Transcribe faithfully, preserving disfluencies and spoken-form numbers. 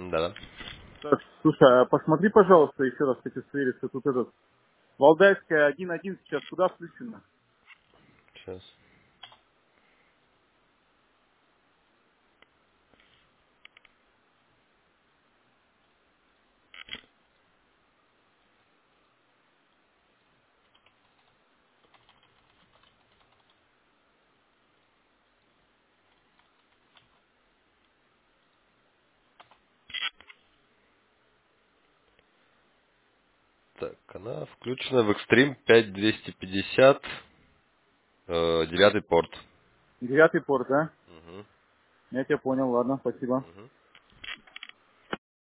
Да-да. Так, слушай, а посмотри, пожалуйста, еще раз хочу свериться. Тут этот Валдайская один один сейчас куда включена? Сейчас. Так, она включена в Extreme пять двести пятьдесят, э, девятый порт. Девятый порт, да? Мгм. Я тебя понял, ладно, спасибо. Мгм.